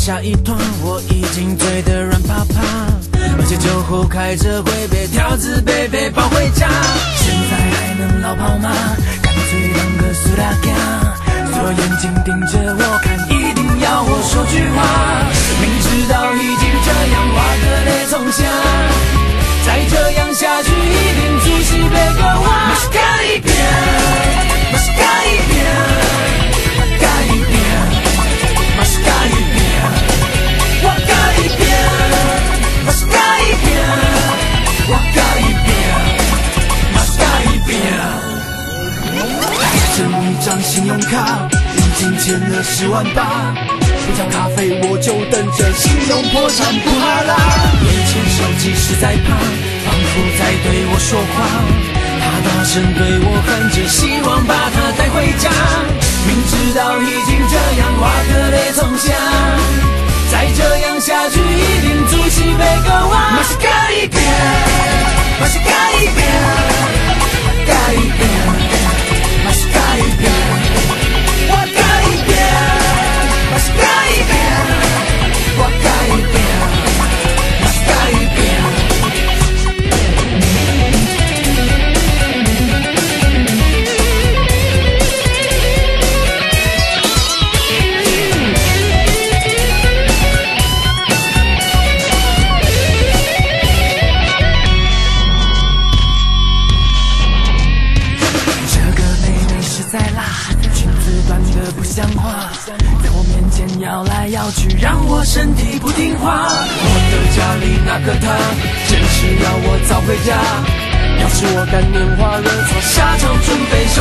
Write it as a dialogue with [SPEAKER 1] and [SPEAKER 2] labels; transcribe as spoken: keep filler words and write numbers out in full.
[SPEAKER 1] 下一团，我已经醉得软趴趴，而且酒后开车会被条子贝贝抱回家。现在还能逃跑吗？干脆当个苏打咖，所有眼睛盯着我看，一定要我说句话。明知道已经这样，挖个泪从下，再这样下去一定出戏被割腕。马是改变，马是改变，改变，马是改变，我改变，马是改变，我改变，马是改变。这一张信用卡已经欠了十万八，一张咖啡我就等着信用破产不哈啦。眼前手机是在怕，仿佛在对我说话，他大声对我喊着，希望把他带回家。明知道已经这样，挖个泪从下，再这样下去一定出戏被割腕。马是改变，马是改变，改变，马是改变，我改变，马是改变，我改变，马是改变。在我面前摇来摇去，让我身体不听话。我的家里那个他，真是要我早回家。要是我干年华惹错下场，准备收